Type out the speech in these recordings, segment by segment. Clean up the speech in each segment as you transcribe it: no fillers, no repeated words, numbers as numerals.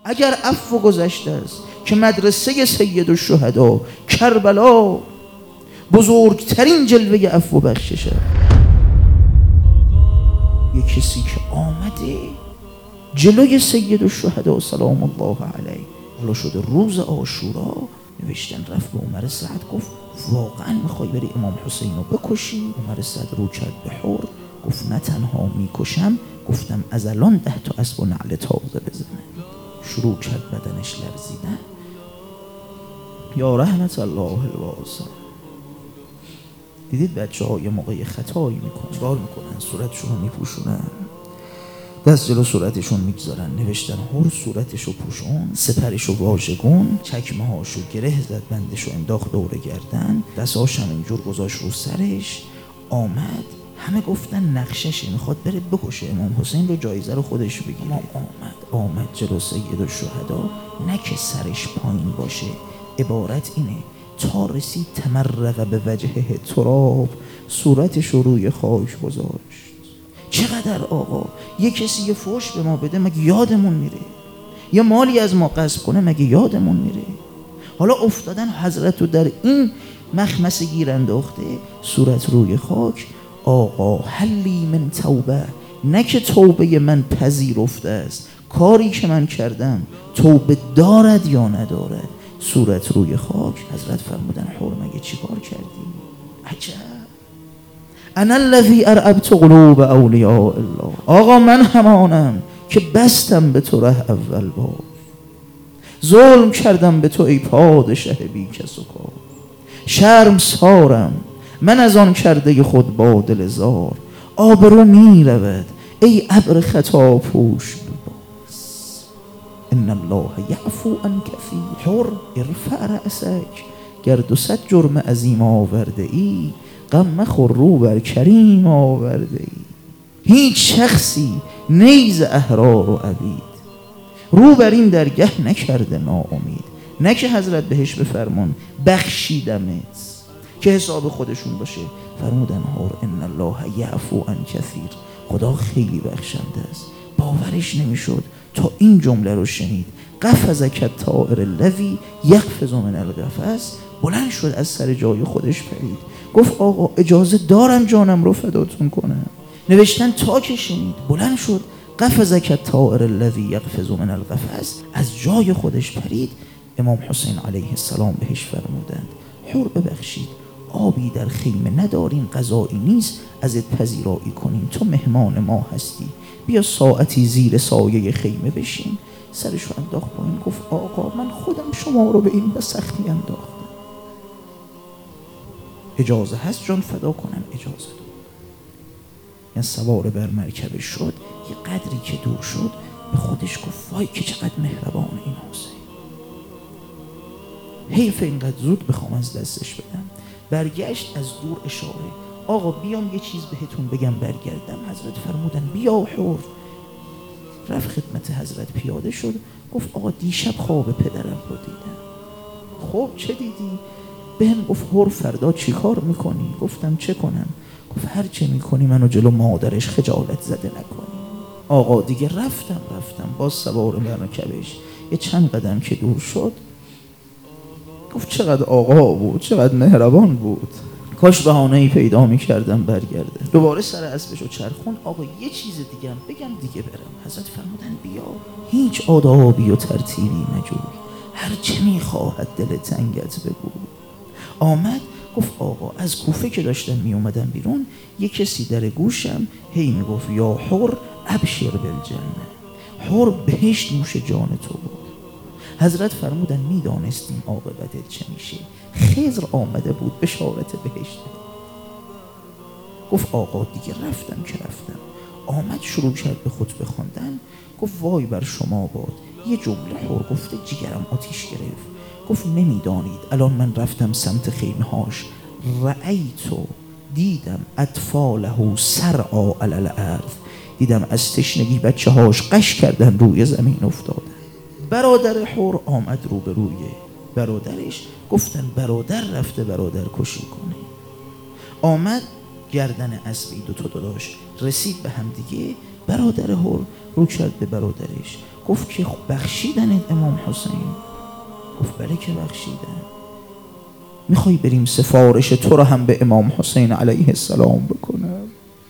اگر عفو گذشته است که مدرسه سید الشهدا کربلا بزرگترین جلوه عفو بخششه. یه کسی که آمده جلوی سید الشهدا سلام الله علیه، حالا شده روز عاشورا، نوشتن رفت به عمر سعد گفت واقعا میخوای بری امام حسین رو بکشی؟ عمر سعد رو کرد به حر، گفت نه تنها میکشم، گفتم از الان 10 تا اسب و نعل تازه بزنه. شروع کرد بدنش لرزیدن. یا رحمت الله الواسع. دیدید بچه ها یه موقع خطایی میکنن، چیکار میکنن؟ صورتشون رو میپوشونن، دست جلو صورتشون میگذارن، نوشتن هر صورتشو پوشون، سپرشو واژگون، چکمه هاشو گره زد، بندشو انداخت دور گردن، دستاشم اینجور گذاشت رو سرش. آمد همه گفتن نقششه، میخواد بره بکشه امام حسین رو، جایزه رو خودش بگیره. آمد جلو سید الشهدا، نه که سرش پایین باشه، عبارت اینه تا رسید تمرغ به وجهه تراب، صورتش رو روی خاک گذاشت. چقدر آقا یه کسی یه فحش به ما بده مگه یادمون میره؟ یه مالی از ما غصب کنه مگه یادمون میره؟ حالا افتادن حضرت رو در این مخمسه گیر انداخته، صورت روی خاک. آقا حلی من توبه، نه که توبه من پذیرفته است، کاری که من کردم توبه دارد یا ندارد. صورت روی خاک. حضرت فرمودن حر مگه چی کار کردی؟ عجب. انا الذی ارعبت قلوب اولیاء الله. آقا من همانم که بستم به تو ره اول بار، ظلم کردم به تو ای پادشه بی کس و کار، شرم سارم من از آن کرده خود با دل زار، آبرو می رود ای ابر خطا پوش بباز، ان الله یعفو عن کثیر. حر ارفع رأسک، گر 200 جرم عظیم آورده ای، غم مخور رو بر کریم آورده ای. هیچ شخصی نیز احرار و عبید، رو بر این درگه نکرده ناامید. نه که حضرت بهش بفرمون بخشیدمت که حساب خودشون باشه، فرمودن هر ان الله یعفو عن کثیر، خدا خیلی بخشنده است. باورش نمیشد تا این جمله رو شنید. قفزک الطائر الذی یقفز من القفس، بلند شد از سر جای خودش پرید، گفت آقا اجازه دارم جانم رو فداتون کنم. نوشتن تا که شنید بلند شد، قفزک الطائر الذی یقفز من القفس، از جای خودش پرید. امام حسین علیه السلام بهش فرمودند حر ببخشید، آبی در خیمه نداریم، غذایی نیست ازت پذیرایی کنیم، تو مهمان ما هستی، بیا ساعتی زیر سایه خیمه بشین. سرش رو انداخت پایین، گفت آقا من خودم شما رو به این به سختی انداختم، اجازه هست جان فدا کنم؟ اجازه داد. یعنی سوار بر مرکبش شد، یه قدری که دور شد به خودش گفت وای که چقدر مهربان این حسین، حیف اینقدر زود بخوام از دستش بدم. برگشت از دور اشاره، آقا بیام یه چیز بهتون بگم برگردم. حضرت فرمودن بیا حر. رفت خدمت حضرت، پیاده شد، گفت آقا دیشب خواب پدرم رو دیدم. خب چه دیدی؟ بهم گفت هر فردا چی کار میکنی؟ گفتم چه کنم؟ گفت هر چه میکنی منو جلو مادرش خجالت زده نکنی. آقا دیگه رفتم باز سوار مرکبش، یه چند قدم که دور شد گفت چقدر آقا بود، چقدر مهربان بود، کاش بهانه‌ای پیدا میکردم برگرده. دوباره سر اسبشو چرخوند، آقا یه چیز دیگه بگم دیگه برم. حضرت فرمودن بیا، هیچ آدابی و ترتیبی نجوی، هر چه میخواهد دل تنگت بگو. آمد گفت آقا از کوفه که داشتم می اومدم بیرون، یه کسی در گوشم هی میگفت یا حر ابشر بالجنه، حر بهشت نوش جان تو بود. حضرت فرمودن میدانستیم عاقبتت چه میشه، خضر آمده بود بشارت بهشت. گفت آقا دیگه رفتم که رفتم. آمد شروع کرد به خطبه خواندن، گفت وای بر شما باد. یه جمله حر گفته جیگرم آتیش گرفت. گفت نمیدانید الان من رفتم سمت خیمه هاش، رأیتو دیدم اطفاله سرعا علی الارض، دیدم از تشنگی بچه هاش قش کردن روی زمین افتادن. برادر حر آمد روبروی برادرش، گفتن برادر رفته برادر کشی کنه. آمد گردن اسبی 2 تا داداش رسید به هم دیگه. برادر حر رو کرد به برادرش، گفت که بخشیدن امام حسین؟ گفت بله که بخشیدن. میخوای بریم سفارش تو رو هم به امام حسین علیه السلام بکنم؟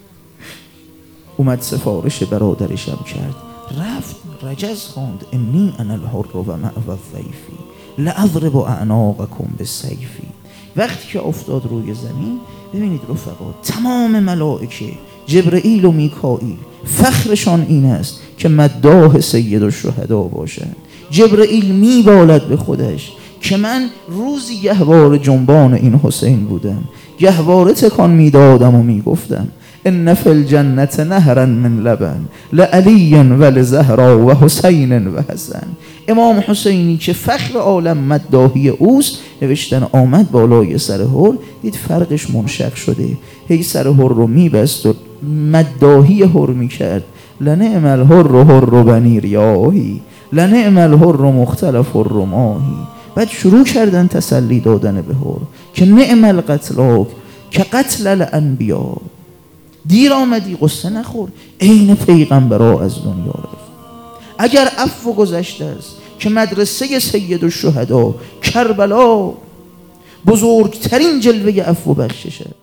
اومد سفارش برادرشم کرد، رفت رجز خواند انی انا الحر و مأوی الضیفی لاضرب اعناقکم بالسیفی. وقتی که افتاد روی زمین، ببینید رفقا، تمام ملائکه جبرئیل و میکائیل فخرشان این است که مداح سید الشهدا باشند. جبرئیل میبالد به خودش که من روزی گهواره جنبان این حسین بودم، گهواره تکان میدادم و میگفتم ان فی الجنة نهرا من لبن لعلی و لزهرا و حسین و حسن. امام حسینی که فخر عالم مداحی اوست، نوشتن آمد بالای سر هر، دید فرقش منشق شده، هی سر هر رو میبست و مداحی هر میکرد، لنعم الهر هر بنی ریاحی لنعم الهر مختلف الرماحی. بعد شروع کردن تسلی دادن به هر که نعم القتلاک که قتل الانبیا. دیر آمدی قصه نخور، عین پیغمبرا از دنیا رفت. اگر عفو گذشته است که مدرسه سید الشهدا کربلا بزرگترین جلوه عفو بخشش است.